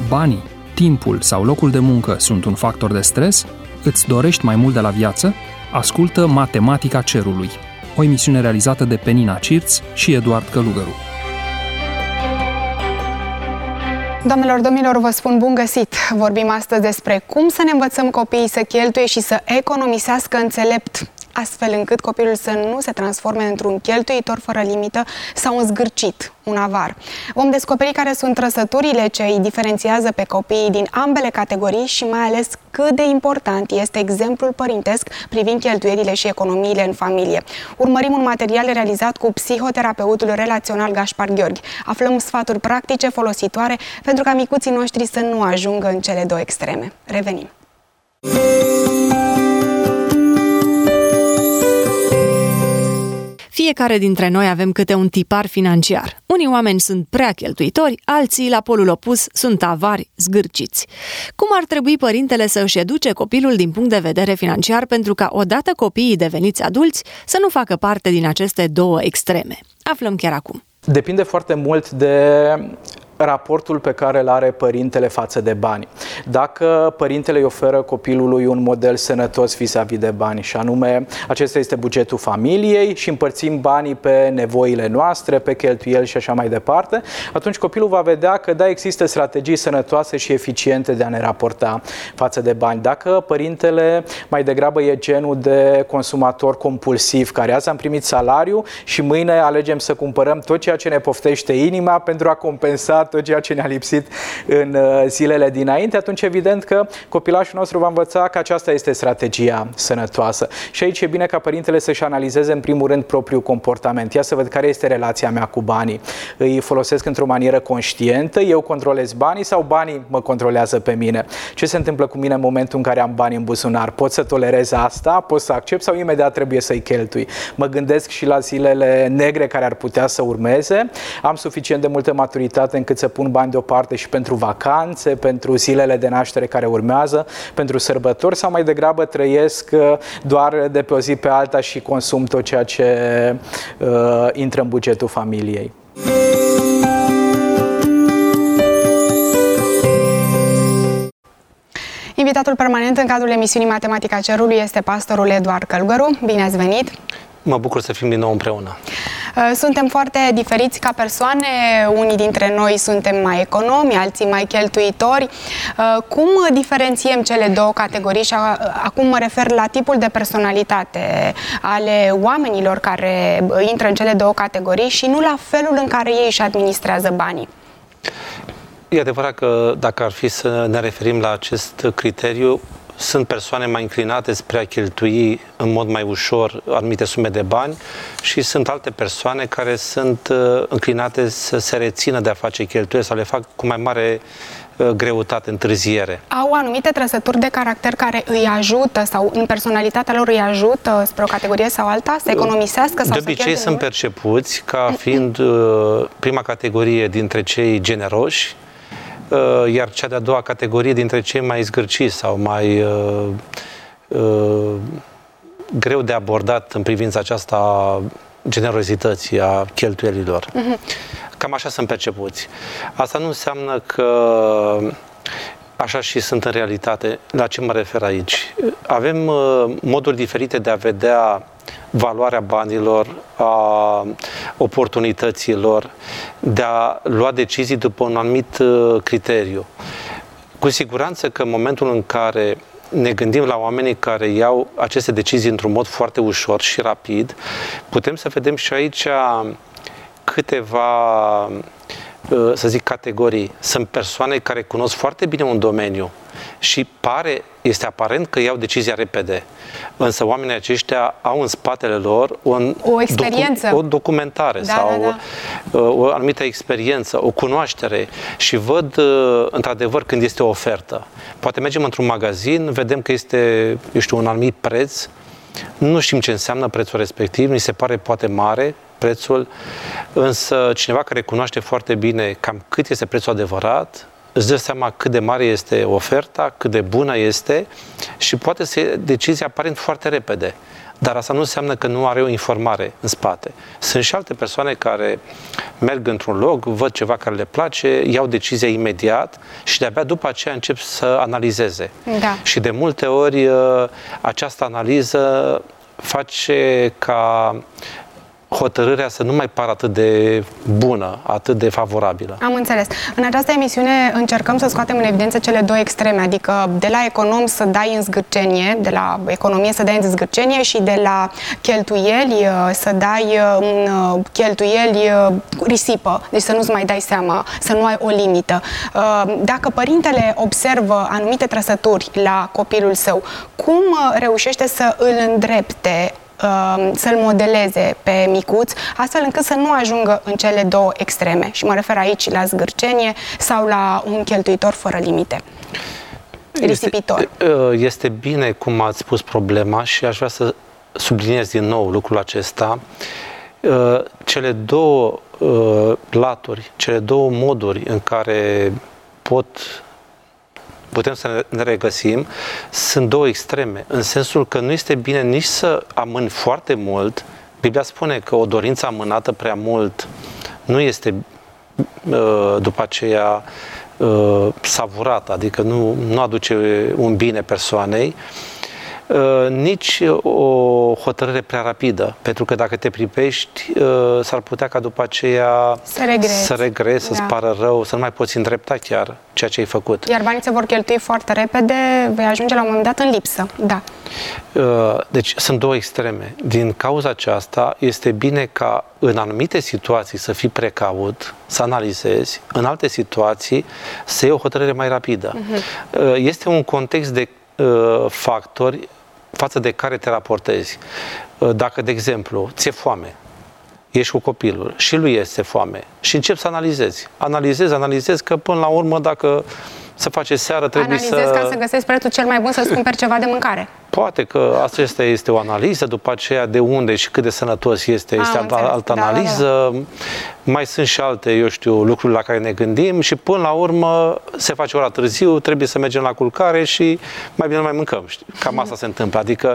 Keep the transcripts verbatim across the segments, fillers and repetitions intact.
banii, timpul sau locul de muncă sunt un factor de stres? Îți dorești mai mult de la viață? Ascultă Matematica Cerului, o emisiune realizată de Penina Cirț și Eduard Călugăru. Doamnelor, domnilor, vă spun bun găsit! Vorbim astăzi despre cum să ne învățăm copiii să cheltuie și să economisească înțelept, astfel încât copilul să nu se transforme într-un cheltuitor fără limită sau un zgârcit, un avar. Vom descoperi care sunt trăsăturile ce îi diferențiază pe copiii din ambele categorii și mai ales cât de important este exemplul părintesc privind cheltuielile și economiile în familie. Urmărim un material realizat cu psihoterapeutul relațional Gaspar Gheorghe. Aflăm sfaturi practice folositoare pentru ca micuții noștri să nu ajungă în cele două extreme. Revenim! Fiecare dintre noi avem câte un tipar financiar. Unii oameni sunt prea cheltuitori, alții, la polul opus, sunt avari, zgârciți. Cum ar trebui părintele să își educe copilul din punct de vedere financiar pentru ca, odată copiii deveniți adulți, să nu facă parte din aceste două extreme? Aflăm chiar acum. Depinde foarte mult de raportul pe care îl are părintele față de bani. Dacă părintele îi oferă copilului un model sănătos vis-a-vis de bani, și anume acesta este bugetul familiei și împărțim banii pe nevoile noastre, pe cheltuieli și așa mai departe, atunci copilul va vedea că da, există strategii sănătoase și eficiente de a ne raporta față de bani. Dacă părintele mai degrabă e genul de consumator compulsiv, care azi am primit salariu și mâine alegem să cumpărăm tot ceea ce ne poftește inima pentru a compensa tot ceea ce ne-a lipsit în zilele dinainte, atunci evident că copilașul nostru va învăța că aceasta este strategia sănătoasă. Și aici e bine ca părintele să-și analizeze în primul rând propriul comportament. Ia să văd care este relația mea cu banii. Îi folosesc într-o manieră conștientă, eu controlez banii sau banii mă controlează pe mine? Ce se întâmplă cu mine în momentul în care am bani în buzunar? Pot să tolerez asta? Pot să accept sau imediat trebuie să-i cheltui? Mă gândesc și la zilele negre care ar putea să urmeze. Am suficient de multă maturitate încât să pun bani deoparte și pentru vacanțe, pentru zilele de naștere care urmează, pentru sărbători, sau mai degrabă trăiesc doar de pe o zi pe alta și consum tot ceea ce uh, intră în bugetul familiei. Invitatul permanent în cadrul emisiunii Matematica Cerului este pastorul Eduard Călugăru. Bine ați venit! Mă bucur să fim din nou împreună. Suntem foarte diferiți ca persoane, unii dintre noi suntem mai economi, alții mai cheltuitori. Cum diferențiem cele două categorii și acum mă refer la tipul de personalitate ale oamenilor care intră în cele două categorii și nu la felul în care ei își administrează banii? E adevărat că dacă ar fi să ne referim la acest criteriu, sunt persoane mai înclinate spre a cheltui în mod mai ușor anumite sume de bani și sunt alte persoane care sunt uh, înclinate să se rețină de a face cheltuieli sau le fac cu mai mare uh, greutate, întârziere. Au anumite trăsături de caracter care îi ajută sau în personalitatea lor îi ajută spre o categorie sau alta să economisească sau de obicei să sunt percepuți ca fiind uh, prima categorie dintre cei generoși, iar cea de-a doua categorie dintre cei mai zgârciți sau mai uh, uh, greu de abordat în privința aceasta generozității a cheltuielilor. Uh-huh. Cam așa sunt percepuți. Asta nu înseamnă că așa și sunt în realitate. La ce mă refer aici? Avem uh, moduri diferite de a vedea valoarea banilor, a oportunităților, de a lua decizii după un anumit uh, criteriu. Cu siguranță că în momentul în care ne gândim la oamenii care iau aceste decizii într-un mod foarte ușor și rapid, putem să vedem și aici câteva, uh, să zic, categorii. Sunt persoane care cunosc foarte bine un domeniu și pare, este aparent că iau decizia repede. Însă oamenii aceștia au în spatele lor un o experiență, docu- o documentare da, sau da, da. o anumită experiență, o cunoaștere și văd într-adevăr când este o ofertă. Poate mergem într-un magazin, vedem că este, eu știu, un anumit preț, nu știm ce înseamnă prețul respectiv, ni se pare poate mare prețul, însă cineva care cunoaște foarte bine cam cât este prețul adevărat, îți dă seama cât de mare este oferta, cât de bună este și poate să iei decizia aparent foarte repede. Dar asta nu înseamnă că nu are o informare în spate. Sunt și alte persoane care merg într-un loc, văd ceva care le place, iau decizia imediat și de-abia după aceea încep să analizeze. Da. Și de multe ori această analiză face ca hotărârea să nu mai pară atât de bună, atât de favorabilă. Am înțeles. În această emisiune încercăm să scoatem în evidență cele două extreme, adică de la econom să dai în zgârcenie, de la economie să dai în zgârcenie și de la cheltuieli să dai în cheltuieli risipă, deci să nu-ți mai dai seama, să nu ai o limită. Dacă părintele observă anumite trăsături la copilul său, cum reușește să îl îndrepte, să-l modeleze pe micuț, astfel încât să nu ajungă în cele două extreme? Și mă refer aici la zgârcenie sau la un cheltuitor fără limite, risipitor. Este, este bine cum ați spus problema și aș vrea să subliniez din nou lucrul acesta. Cele două laturi, cele două moduri în care pot putem să ne regăsim, sunt două extreme, în sensul că nu este bine nici să amâni foarte mult. Biblia spune că o dorință amânată prea mult nu este după aceea savurată, adică nu, nu aduce un bine persoanei, nici o hotărâre prea rapidă, pentru că dacă te pripești, s-ar putea ca după aceea să regreți, să regreți, să-ți da. pară rău, să nu mai poți îndrepta chiar ceea ce ai făcut. Iar banii se vor cheltui foarte repede, vei ajunge la un moment dat în lipsă. Da. Deci sunt două extreme. Din cauza aceasta este bine ca în anumite situații să fii precaut, să analizezi, în alte situații să iei o hotărâre mai rapidă. Uh-huh. Este un context de factori față de care te raportezi. Dacă, de exemplu, ți-e foame, ești cu copilul și lui este foame și începi să analizezi. Analizezi, analizezi că până la urmă, dacă se face seară, trebuie Analizezi să... ca să găsești prețul cel mai bun să-ți cumperi ceva de mâncare. Poate că asta este o analiză, după aceea de unde și cât de sănătos este, este Am altă, înțeles. altă Da, analiză. Da, da. Mai sunt și alte, eu știu, lucruri la care ne gândim și până la urmă se face ora târziu, trebuie să mergem la culcare și mai bine nu mai mâncăm. Știi? Cam asta se întâmplă. Adică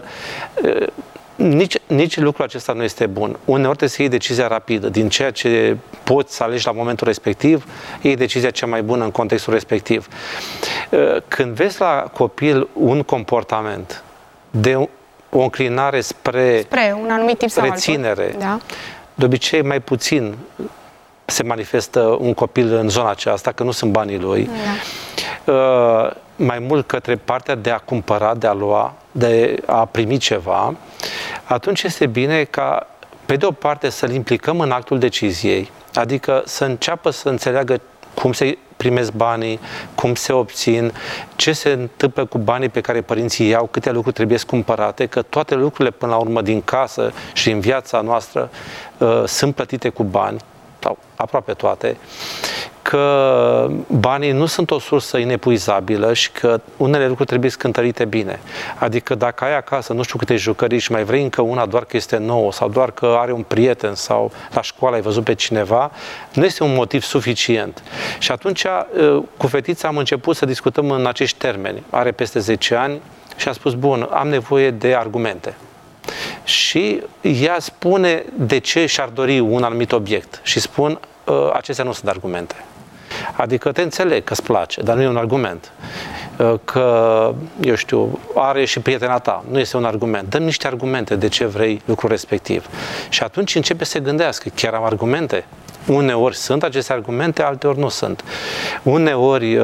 nici, nici lucrul acesta nu este bun. Uneori trebuie să iei decizia rapidă. Din ceea ce poți să alegi la momentul respectiv, iei decizia cea mai bună în contextul respectiv. Când vezi la copil un comportament de o înclinare spre, spre un anumit tip sau reținere, altul. Da. De obicei mai puțin se manifestă un copil în zona aceasta, că nu sunt banii lui. Da. Uh, mai mult către partea de a cumpăra, de a lua, de a primi ceva, atunci este bine ca, pe de o parte, să-l implicăm în actul deciziei, adică să înceapă să înțeleagă cum se primesc banii, cum se obțin, ce se întâmplă cu banii pe care părinții iau, câte lucruri trebuie cumpărate, că toate lucrurile până la urmă din casă și din viața noastră uh, sunt plătite cu bani, sau aproape toate, că banii nu sunt o sursă inepuizabilă și că unele lucruri trebuie cântărite bine. Adică dacă ai acasă nu știu câte jucării și mai vrei încă una doar că este nouă sau doar că are un prieten sau la școală ai văzut pe cineva, nu este un motiv suficient. Și atunci cu fetița am început să discutăm în acești termeni. Are peste zece ani și am spus, bun, am nevoie de argumente. Și ea spune de ce și-ar dori un anumit obiect și spun, acestea nu sunt argumente. Adică te înțeleg că îți place, dar nu e un argument. Că, eu știu, are și prietena ta, nu este un argument. Dă-mi niște argumente de ce vrei lucrul respectiv. Și atunci începe să se gândească, chiar am argumente? Uneori sunt aceste argumente, alteori nu sunt. Uneori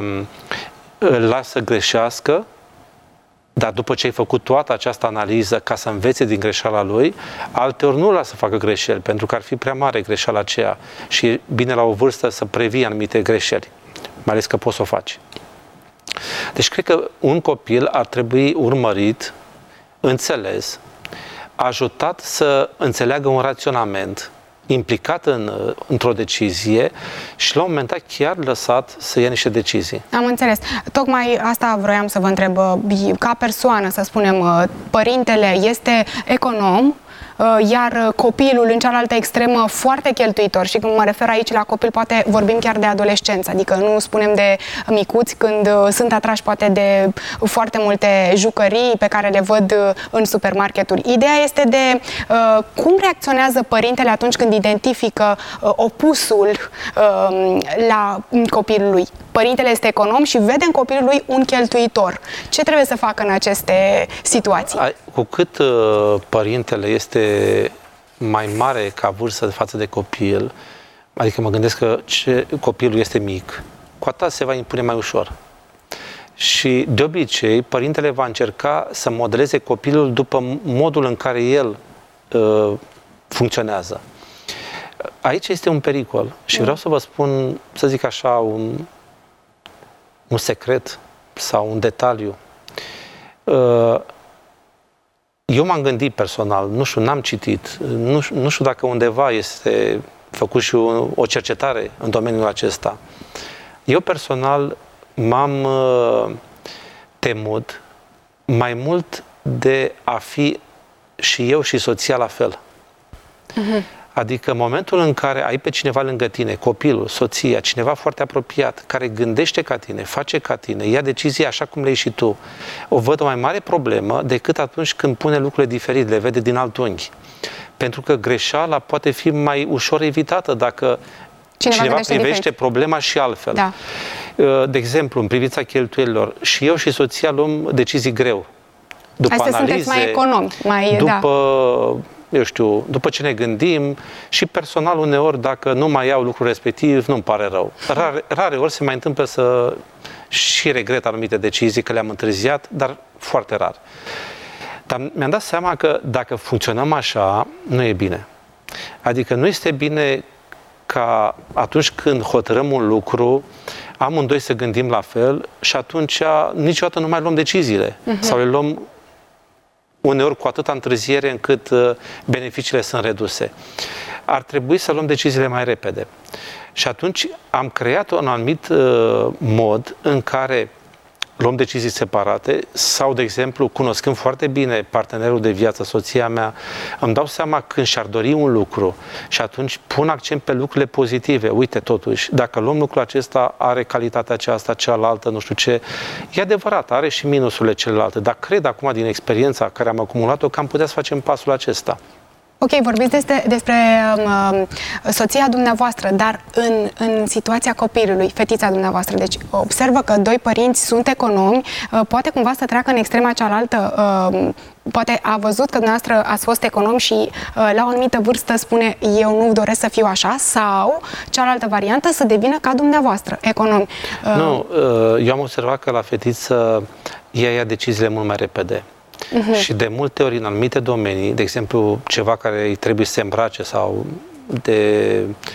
îl las să greșească, dar după ce ai făcut toată această analiză ca să învețe din greșeala lui, alteori nu lasă să facă greșeli, pentru că ar fi prea mare greșeala aceea și e bine la o vârstă să previi anumite greșeli, mai ales că poți să o faci. Deci cred că un copil ar trebui urmărit, înțeles, ajutat să înțeleagă un raționament, implicat în, într-o decizie și la un moment dat chiar lăsat să ia niște decizii. Am înțeles. Tocmai asta vroiam să vă întreb. Ca persoană, să spunem, părintele este econom, iar copilul în cealaltă extremă foarte cheltuitor. Și când mă refer aici la copil, poate vorbim chiar de adolescență, adică nu spunem de micuți când sunt atrași poate de foarte multe jucării pe care le văd în supermarketuri. Ideea este de uh, cum reacționează părintele atunci când identifică uh, opusul uh, la copilul lui. Părintele este econom și vede în copilul lui un cheltuitor. Ce trebuie să facă în aceste situații? Cu cât uh, părintele este mai mare ca vârstă față de copil, adică mă gândesc că ce, copilul este mic, cu atât se va impune mai ușor. Și de obicei, părintele va încerca să modeleze copilul după modul în care el uh, funcționează. Aici este un pericol și vreau să vă spun, să zic așa, un, un secret sau un detaliu. Uh, eu m-am gândit personal, nu știu, n-am citit, nu, nu știu dacă undeva este făcut și o, o cercetare în domeniul acesta. Eu personal m-am uh, temut mai mult de a fi și eu și soția la fel. Uh-huh. Adică în momentul în care ai pe cineva lângă tine, copilul, soția, cineva foarte apropiat, care gândește ca tine, face ca tine, ia decizii așa cum le iei și tu, o văd o mai mare problemă decât atunci când pune lucrurile diferite, le vede din alt unghi. Pentru că greșeala poate fi mai ușor evitată dacă cineva, cineva privește diferit. Problema și altfel. Da. De exemplu, în privința cheltuielilor, și eu și soția luăm decizii greu. După Hai să analize, sunteți mai economi. Mai, după, da. eu știu, după ce ne gândim și personal uneori, dacă nu mai iau lucrul respectiv, nu-mi pare rău. Rare, rare ori se mai întâmplă să și regret anumite decizii, că le-am întârziat, dar foarte rar. Dar mi-am dat seama că dacă funcționăm așa, nu e bine. Adică nu este bine ca atunci când hotărâm un lucru, amândoi să gândim la fel și atunci niciodată nu mai luăm deciziile. Uh-huh. Sau le luăm uneori cu atâta întârziere încât uh, beneficiile sunt reduse. Ar trebui să luăm deciziile mai repede. Și atunci am creat un anumit uh, mod în care luăm decizii separate sau, de exemplu, cunoscând foarte bine partenerul de viață, soția mea, îmi dau seama când și-ar dori un lucru și atunci pun accent pe lucrurile pozitive. Uite, totuși, dacă luăm lucrul acesta, are calitatea aceasta, cealaltă, nu știu ce. E adevărat, are și minusurile celelalte, dar cred acum din experiența care am acumulat-o că am putea să facem pasul acesta. Ok, vorbiți despre, despre um, soția dumneavoastră, dar în, în situația copilului, fetița dumneavoastră, deci observă că doi părinți sunt economi, uh, poate cumva să treacă în extrema cealaltă, uh, poate a văzut că dumneavoastră ați fost econom și uh, la o anumită vârstă spune eu nu doresc să fiu așa, sau cealaltă variantă să devină ca dumneavoastră, econom. Uh, nu, uh, eu am observat că la fetiță ea ia deciziile mult mai repede. Uh-huh. Și de multe ori în anumite domenii, de exemplu, ceva care îi trebuie să se îmbrace sau de,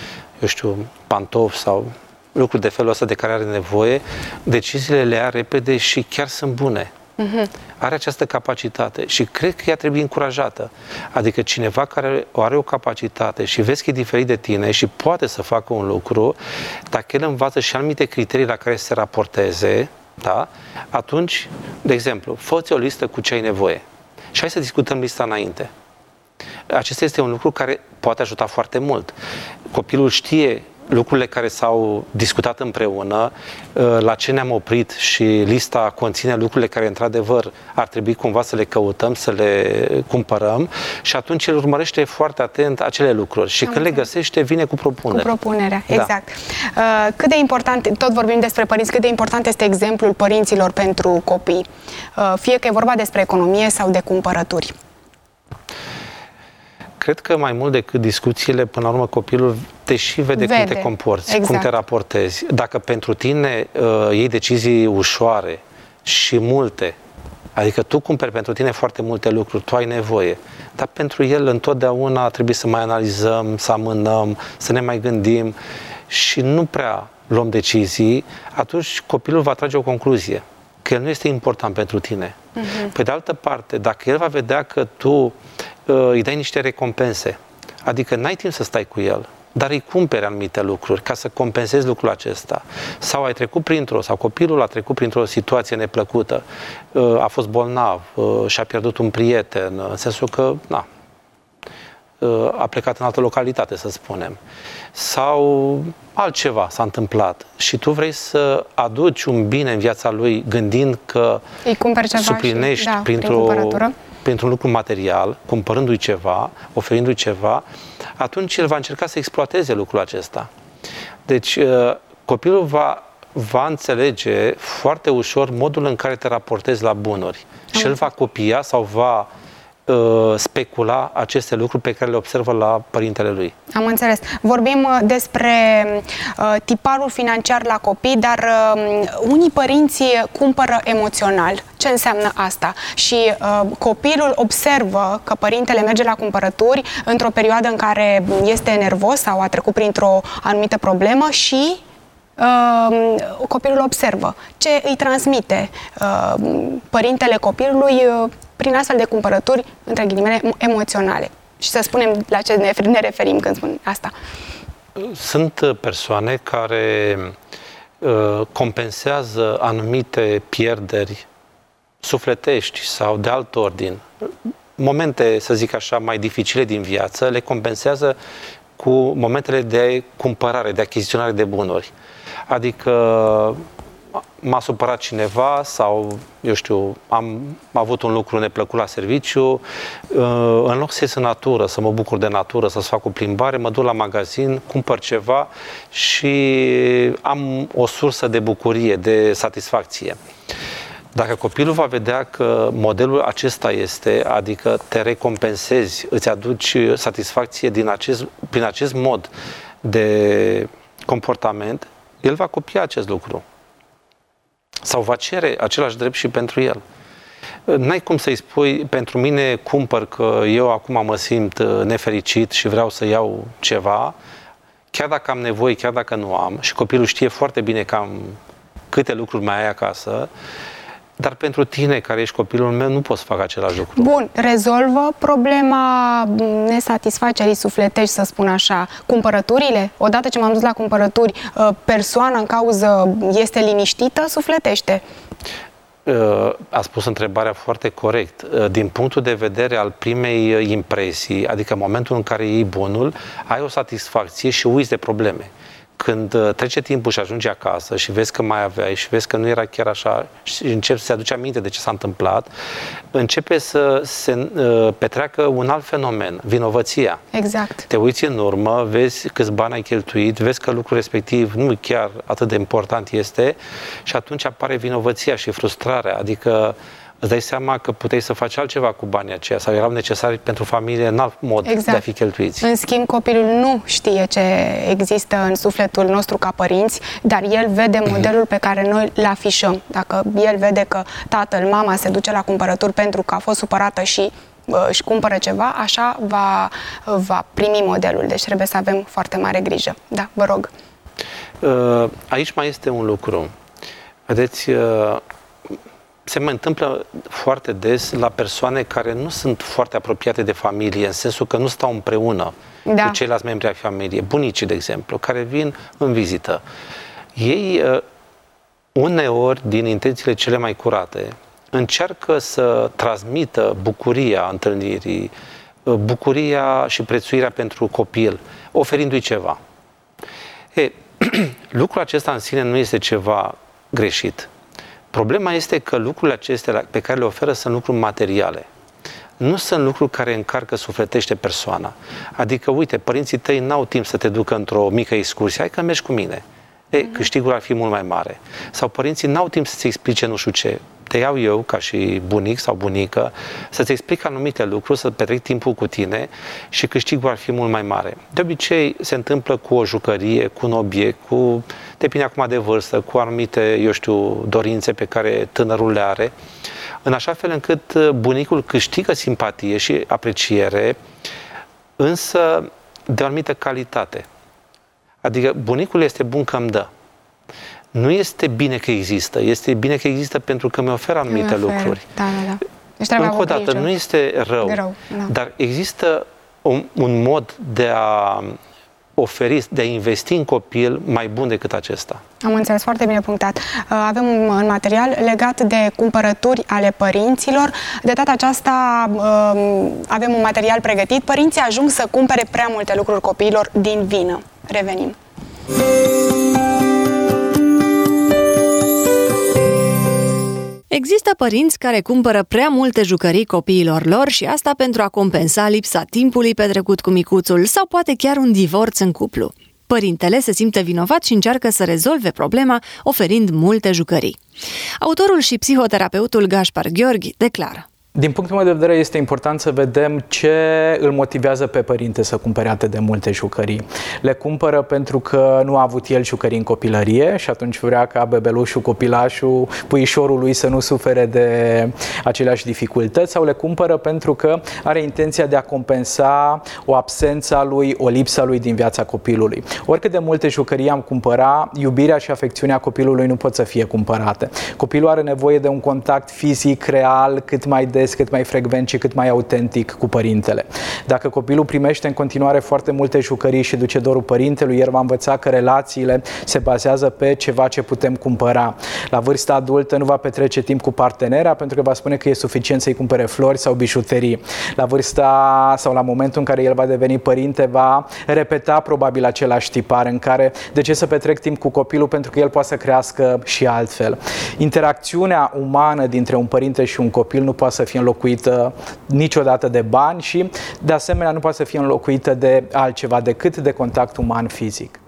eu știu, pantofi sau lucruri de felul ăsta de care are nevoie, deciziile le ia repede și chiar sunt bune. Uh-huh. Are această capacitate și cred că ea trebuie încurajată. Adică cineva care are o capacitate și vezi că e diferit de tine și poate să facă un lucru, dacă el învață și anumite criterii la care să se raporteze, da? Atunci, de exemplu, fă-ți o listă cu ce ai nevoie și hai să discutăm lista înainte. Acesta este un lucru care poate ajuta foarte mult. Copilul știe lucrurile care s-au discutat împreună, la ce ne-am oprit și lista conține lucrurile care, într-adevăr, ar trebui cumva să le căutăm, să le cumpărăm și atunci el urmărește foarte atent acele lucruri și Am când înțeles. le găsește, vine cu propunerea. Cu propunerea, exact. Da. Cât de important, tot vorbim despre părinți, cât de important este exemplul părinților pentru copii, fie că e vorba despre economie sau de cumpărături? Cred că mai mult decât discuțiile, până la urmă copilul te și vede, vede. cum te comporți, exact. cum te raportezi. Dacă pentru tine uh, iei decizii ușoare și multe, adică tu cumperi pentru tine foarte multe lucruri, tu ai nevoie, dar pentru el întotdeauna trebuie să mai analizăm, să amânăm, să ne mai gândim și nu prea luăm decizii, atunci copilul va trage o concluzie, că el nu este important pentru tine. Uh-huh. Pe de altă parte, dacă el va vedea că tu îi dai niște recompense, adică n-ai timp să stai cu el, dar îi cumperi anumite lucruri ca să compensezi lucrul acesta. Sau ai trecut printr-o, sau copilul a trecut printr-o situație neplăcută, a fost bolnav și a pierdut un prieten, în sensul că, na, a plecat în altă localitate, să spunem, sau altceva s-a întâmplat și tu vrei să aduci un bine în viața lui gândind că îi cumperi ceva suplinești și, da, printr-o, prin printr-un lucru material, cumpărându-i ceva, oferindu-i ceva, atunci el va încerca să exploateze lucrul acesta. Deci copilul va, va înțelege foarte ușor modul în care te raportezi la bunuri și el va copia sau va specula aceste lucruri pe care le observă la părintele lui. Am înțeles. Vorbim despre uh, tiparul financiar la copii, dar uh, unii părinți cumpără emoțional. Ce înseamnă asta? Și uh, copilul observă că părintele merge la cumpărături într-o perioadă în care este nervos sau a trecut printr-o anumită problemă și uh, copilul observă. Ce îi transmite uh, părintele copilului uh, prin astfel de cumpărături, între ghilimele, emoționale. Și să spunem la ce ne, ne referim când spun asta. Sunt persoane care uh, compensează anumite pierderi sufletești sau de alt ordin. Momente, să zic așa, mai dificile din viață, le compensează cu momentele de cumpărare, de achiziționare de bunuri. Adică m-a supărat cineva sau, eu știu, am avut un lucru neplăcut la serviciu, în loc să ies în natură, să mă bucur de natură, să-ți fac o plimbare, mă duc la magazin, cumpăr ceva și am o sursă de bucurie, de satisfacție. Dacă copilul va vedea că modelul acesta este, adică te recompensezi, îți aduci satisfacție din acest, prin acest mod de comportament, el va copia acest lucru. Sau va cere același drept și pentru el. N-ai cum să-i spui, pentru mine cumpăr că eu acum mă simt nefericit și vreau să iau ceva, chiar dacă am nevoie, chiar dacă nu am, și copilul știe foarte bine că am câte lucruri mai ai acasă, dar pentru tine, care ești copilul meu, nu poți să fac același lucru. Bun, rezolvă problema nesatisfacerii sufletești, să spun așa, cumpărăturile? Odată ce m-am dus la cumpărături, persoana în cauză este liniștită, sufletește? A spus întrebarea foarte corect. Din punctul de vedere al primei impresii, adică momentul în care iei bunul, ai o satisfacție și uiți de probleme. Când trece timpul și ajungi acasă și vezi că mai aveai și vezi că nu era chiar așa și începi să-ți aduci aminte de ce s-a întâmplat, începe să se uh, petreacă un alt fenomen, vinovăția. Exact. Te uiți în urmă, vezi câți bani ai cheltuit, vezi că lucrul respectiv nu chiar atât de important este și atunci apare vinovăția și frustrarea, adică îți dai seama că puteai să faci altceva cu banii aceia sau erau necesari pentru familie în alt mod exact. De a fi cheltuiți. În schimb, copilul nu știe ce există în sufletul nostru ca părinți, dar el vede modelul pe care noi îl afișăm. Dacă el vede că tatăl, mama se duce la cumpărături pentru că a fost supărată și își cumpără ceva, așa va, va primi modelul. Deci trebuie să avem foarte mare grijă. Da, vă rog. Aici mai este un lucru. Vedeți, se mai întâmplă foarte des la persoane care nu sunt foarte apropiate de familie, în sensul că nu stau împreună da. Cu ceilalți membri ai familiei, bunicii, de exemplu, care vin în vizită. Ei, uneori, din intențiile cele mai curate, încearcă să transmită bucuria întâlnirii, bucuria și prețuirea pentru copil, oferindu-i ceva. E, lucrul acesta în sine nu este ceva greșit. Problema este că lucrurile acestea pe care le oferă sunt lucruri materiale. Nu sunt lucruri care încarcă sufletește persoana. Adică, uite, părinții tăi n-au timp să te ducă într-o mică excursie, hai că mergi cu mine. E, câștigul ar fi mult mai mare. Sau părinții n-au timp să-ți explice nu știu ce. Te iau eu, ca și bunic sau bunică, să-ți explic anumite lucruri, să petrec timpul cu tine și câștigul ar fi mult mai mare. De obicei se întâmplă cu o jucărie, cu un obiect, cu, depinde acum de vârstă, cu anumite, eu știu, dorințe pe care tânărul le are, în așa fel încât bunicul câștigă simpatie și apreciere, însă de o anumită calitate. Adică bunicul este bun că îmi dă. Nu este bine că există, este bine că există pentru că mi oferă anumite ofer. lucruri. Da, da, da. Deci încă o dată, nu este rău, rău da. Dar există un, un mod de a oferi, de a investi în copil mai bun decât acesta. Am înțeles, foarte bine punctat. Avem un material legat de cumpărături ale părinților. De data aceasta avem un material pregătit. Părinții ajung să cumpere prea multe lucruri copiilor din vină. Revenim. Există părinți care cumpără prea multe jucării copiilor lor și asta pentru a compensa lipsa timpului petrecut cu micuțul sau poate chiar un divorț în cuplu. Părintele se simte vinovat și încearcă să rezolve problema oferind multe jucării. Autorul și psihoterapeutul Gaspar Gheorghi declară: Din punctul meu de vedere, este important să vedem ce îl motivează pe părinte să cumpere atât de multe jucării. Le cumpără pentru că nu a avut el jucării în copilărie și atunci vrea ca bebelușul, copilașul, puișorul lui să nu sufere de aceleași dificultăți, sau le cumpără pentru că are intenția de a compensa o absență a lui, o lipsă a lui din viața copilului. Oricât de multe jucării am cumpăra, iubirea și afecțiunea copilului nu pot să fie cumpărate. Copilul are nevoie de un contact fizic, real, cât mai des, cât mai frecvent și cât mai autentic cu părintele. Dacă copilul primește în continuare foarte multe jucării și duce dorul părintelui, el va învăța că relațiile se bazează pe ceva ce putem cumpăra. La vârsta adultă nu va petrece timp cu partenera pentru că va spune că e suficient să-i cumpere flori sau bijuterii. La vârsta sau la momentul în care el va deveni părinte, va repeta probabil același tipar în care de ce să petrec timp cu copilul pentru că el poate să crească și altfel. Interacțiunea umană dintre un părinte și un copil nu poate să fie înlocuită niciodată de bani și, de asemenea, nu poate să fie înlocuită de altceva decât de contact uman fizic.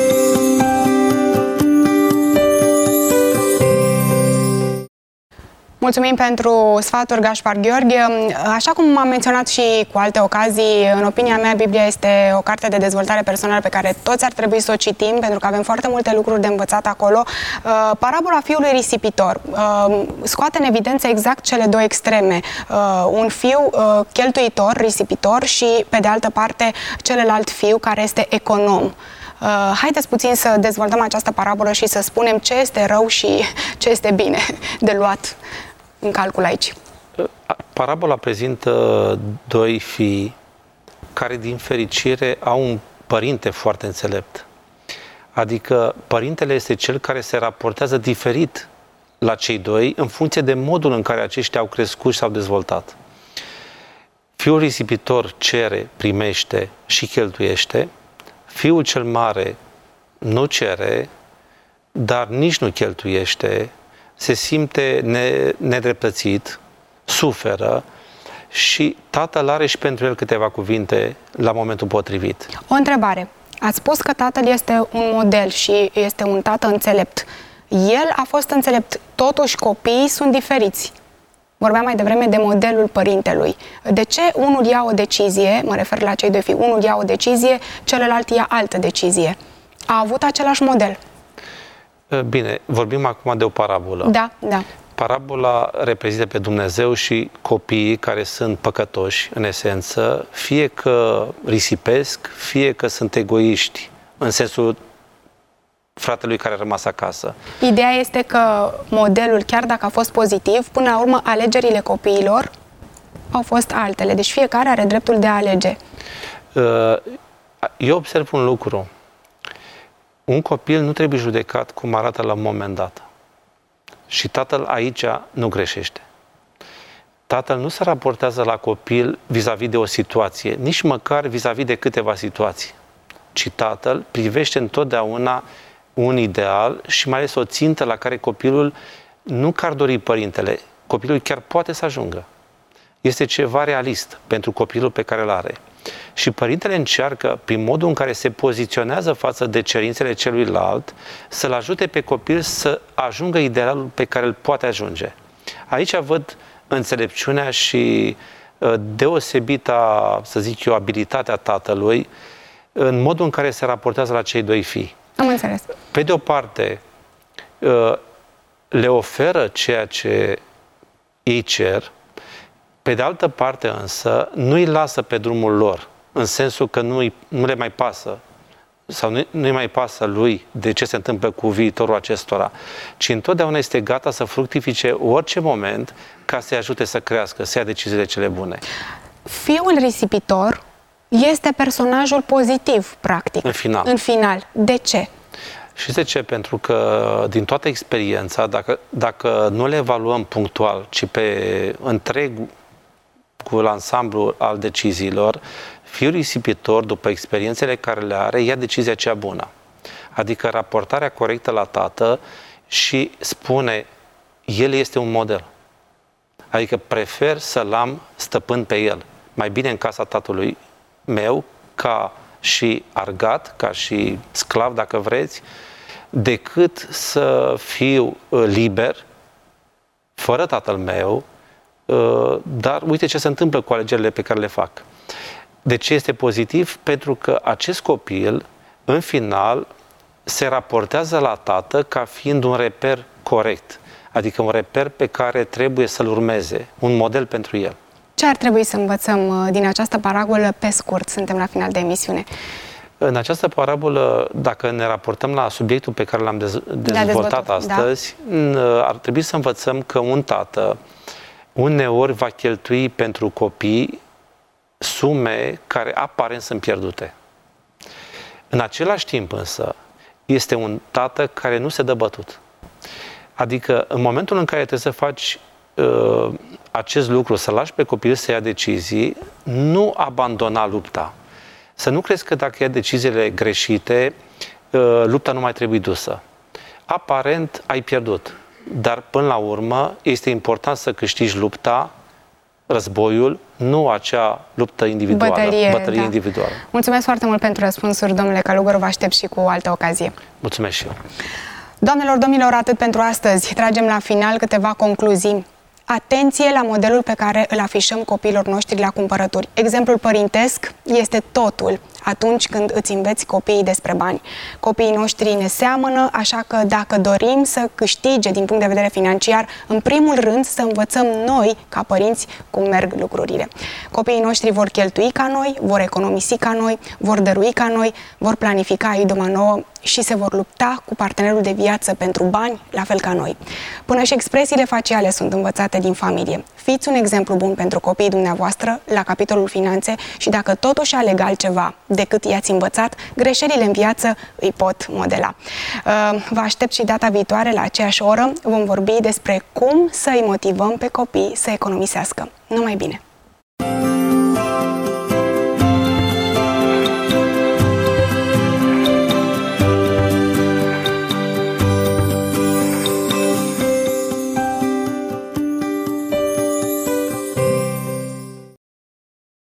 Mulțumim pentru sfaturi, Gaspar Gheorghi. Așa cum am menționat și cu alte ocazii, în opinia mea, Biblia este o carte de dezvoltare personală pe care toți ar trebui să o citim, pentru că avem foarte multe lucruri de învățat acolo. Parabola fiului risipitor scoate în evidență exact cele două extreme. Un fiu cheltuitor, risipitor și, pe de altă parte, celălalt fiu care este econom. Uh, haideți puțin să dezvoltăm această parabolă și să spunem ce este rău și ce este bine de luat în calcul aici. Parabola prezintă doi fii care, din fericire, au un părinte foarte înțelept. Adică părintele este cel care se raportează diferit la cei doi în funcție de modul în care aceștia au crescut și s-au dezvoltat. Fiul risipitor cere, primește și cheltuiește. Fiul cel mare nu cere, dar nici nu cheltuiește, se simte ne, nedreptățit, suferă și tatăl are și pentru el câteva cuvinte la momentul potrivit. O întrebare. Ați spus că tatăl este un model și este un tată înțelept. El a fost înțelept, totuși copiii sunt diferiți. Vorbeam mai devreme de modelul părintelui. De ce unul ia o decizie, mă refer la cei doi fii, unul ia o decizie, celălalt ia altă decizie? A avut același model. Bine, vorbim acum de o parabolă. Da, da. Parabola reprezintă pe Dumnezeu și copiii care sunt păcătoși, în esență, fie că risipesc, fie că sunt egoiști, în sensul fratelui care a rămas acasă. Ideea este că modelul, chiar dacă a fost pozitiv, până la urmă alegerile copiilor au fost altele. Deci fiecare are dreptul de a alege. Eu observ un lucru. Un copil nu trebuie judecat cum arată la un moment dat. Și tatăl aici nu greșește. Tatăl nu se raportează la copil vis-a-vis de o situație, nici măcar vis-a-vis de câteva situații. Ci tatăl privește întotdeauna un ideal și mai ales o țintă la care copilul nu că ar dori părintele, copilul chiar poate să ajungă. Este ceva realist pentru copilul pe care îl are. Și părintele încearcă, prin modul în care se poziționează față de cerințele celuilalt, să-l ajute pe copil să ajungă idealul pe care îl poate ajunge. Aici văd înțelepciunea și deosebita, să zic eu, abilitatea tatălui în modul în care se raportează la cei doi fii. Am înțeles. Pe de o parte, le oferă ceea ce ei cer, pe de altă parte însă nu-i lasă pe drumul lor, în sensul că nu, nu le mai pasă sau nu, nu-i mai pasă lui de ce se întâmplă cu viitorul acestora, ci întotdeauna este gata să fructifice orice moment ca să-i ajute să crească, să ia deciziile cele bune. Fiul risipitor este personajul pozitiv, practic. În final. În final. De ce? Și de ce? Pentru că din toată experiența, dacă, dacă nu le evaluăm punctual, ci pe întregul ansamblu al deciziilor, fiul risipitor, după experiențele care le are, ia decizia cea bună. Adică raportarea corectă la tată și spune, el este un model. Adică prefer să-l am stăpân pe el. Mai bine în casa tatălui meu, ca și argat, ca și sclav, dacă vreți, decât să fiu liber, fără tatăl meu, dar uite ce se întâmplă cu alegerile pe care le fac. De ce este pozitiv? Pentru că acest copil, în final, se raportează la tată ca fiind un reper corect, adică un reper pe care trebuie să-l urmeze, un model pentru el. Ce ar trebui să învățăm din această parabolă pe scurt? Suntem la final de emisiune. În această parabolă, dacă ne raportăm la subiectul pe care l-am dez- dezvoltat astăzi, da. Ar trebui să învățăm că un tată uneori va cheltui pentru copii sume care aparent sunt pierdute. În același timp însă, este un tată care nu se dă bătut. Adică în momentul în care trebuie să faci uh, acest lucru, să lași pe copil să ia decizii, nu abandona lupta. Să nu crezi că dacă ia deciziile greșite, uh, lupta nu mai trebuie dusă. Aparent ai pierdut, dar până la urmă este important să câștigi lupta, războiul, nu acea luptă individuală, bătălie, bătălie da. individuală. Mulțumesc foarte mult pentru răspunsuri, domnule Călugăru, vă aștept și cu o altă ocazie. Mulțumesc și eu. Doamnelor, domnilor, atât pentru astăzi. Tragem la final câteva concluzii. Atenție la modelul pe care îl afișăm copiilor noștri la cumpărături. Exemplul părintesc este totul atunci când îți înveți copiii despre bani. Copiii noștri ne seamănă, așa că dacă dorim să câștige din punct de vedere financiar, în primul rând să învățăm noi, ca părinți, cum merg lucrurile. Copiii noștri vor cheltui ca noi, vor economisi ca noi, vor dărui ca noi, vor planifica idoma nouă și se vor lupta cu partenerul de viață pentru bani, la fel ca noi. Până și expresiile faciale sunt învățate din familie. Fiți un exemplu bun pentru copiii dumneavoastră la capitolul finanțe și dacă totuși aleg altceva decât i-ați învățat, greșelile în viață îi pot modela. Vă aștept și data viitoare la aceeași oră. Vom vorbi despre cum să îi motivăm pe copii să economisească. Numai bine!